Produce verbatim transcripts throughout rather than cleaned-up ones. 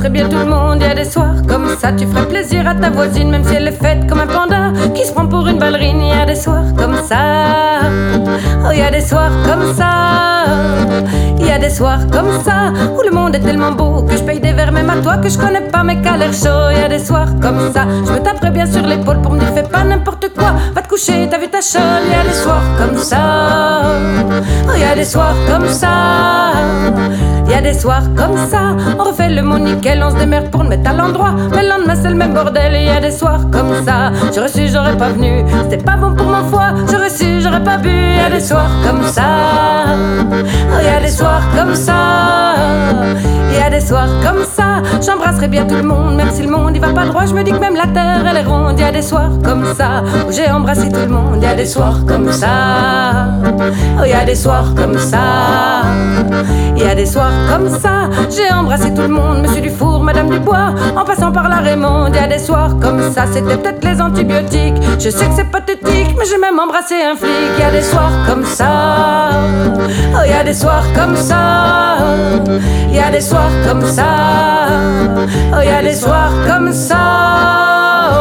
j'embrasserai bien tout le monde. Y'a des soirs comme ça, tu ferais plaisir à ta voisine, même si elle est faite comme un panda qui se prend pour une ballerine. Y'a des soirs comme ça, oh y'a des soirs comme ça, y'a des soirs comme ça où le monde est tellement beau que je paye des verres même à toi que je connais pas mais qu'à l'air chaud. Y'a des soirs comme ça, je me taperai bien sur l'épaule pour me dire fais pas n'importe quoi, va te coucher, t'as vu ta chole. Y'a des soirs comme ça, oh y'a des soirs comme ça, y'a des soirs comme ça, on refait le mot nickel, on se démerde pour le mettre à l'endroit, mais le lendemain c'est le même bordel. Et y'a des soirs comme ça, j'aurais su, j'aurais pas venu, c'était pas bon pour mon foie, j'aurais su, j'aurais pas bu. Y'a des soirs comme ça, oh y'a des soirs comme ça, y'a des soirs comme ça, j'embrasserai bien tout le monde, même si le monde y va pas droit, je me dis que même la terre elle est ronde. Y'a des soirs comme ça, où j'ai embrassé tout le monde, y'a des soirs comme ça, oh y'a des soirs comme ça, y'a des soirs comme ça, j'ai embrassé tout le monde, Monsieur Dufour, Madame Dubois, en passant par la Raymonde. Y'a des soirs comme ça, c'était peut-être les antibiotiques, je sais que c'est pathétique, mais j'ai même embrassé un flic. Y'a des soirs comme ça, oh y'a des soirs comme ça, y'a des soirs comme ça, oh y'a des soirs comme ça,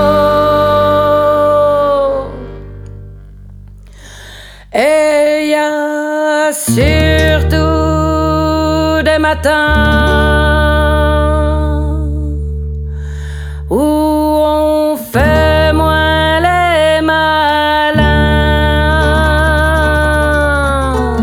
oh. Et y'a surtout des matins où on fait moins les malins.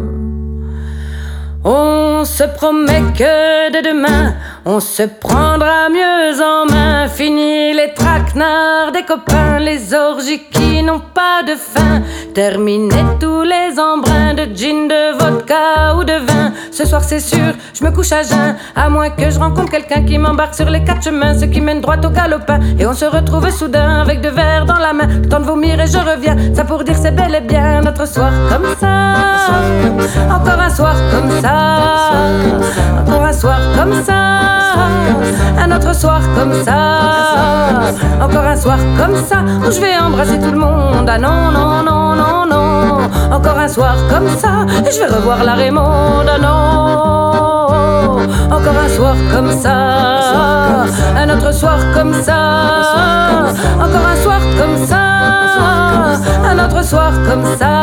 On se promet que de demain on se prendra mieux en main. Fini les traquenards des copains, les orgies qui n'ont pas de fin. Terminé tous les embruns de gin, de vodka ou de vin. Ce soir c'est sûr, je me couche à jeun, à moins que je rencontre quelqu'un qui m'embarque sur les quatre chemins, ceux qui mènent droit au galopin. Et on se retrouve soudain avec deux verres dans la main, le temps de vomir et je reviens. Ça pour dire c'est bel et bien notre soir comme ça. Encore un soir comme ça, encore un soir comme ça, un autre soir comme ça, encore un soir comme ça où je vais embrasser tout le monde. Ah non, non, non, non, non, encore un soir comme ça et je vais revoir la Raymonde. Ah non, encore un soir comme ça, un autre soir comme ça, encore un soir comme ça, un autre soir comme ça.